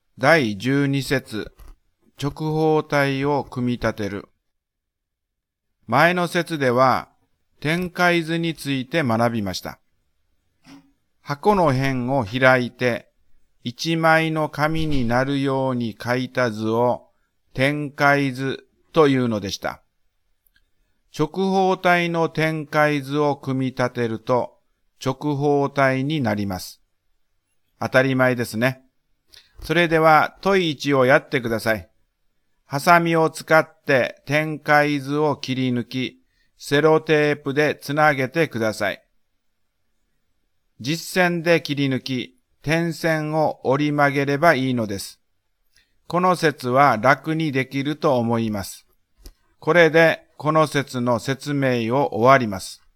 第12節、直方体を組み立てる。前の節では、展開図について学びました。箱の辺を開いて、一枚の紙になるように書いた図を展開図というのでした。直方体の展開図を組み立てると直方体になります。当たり前ですね。それでは問1をやってください。ハサミを使って展開図を切り抜き、セロテープでつなげてください。実線で切り抜き、点線を折り曲げればいいのです。この説は楽にできると思います。これでこの説の説明を終わります。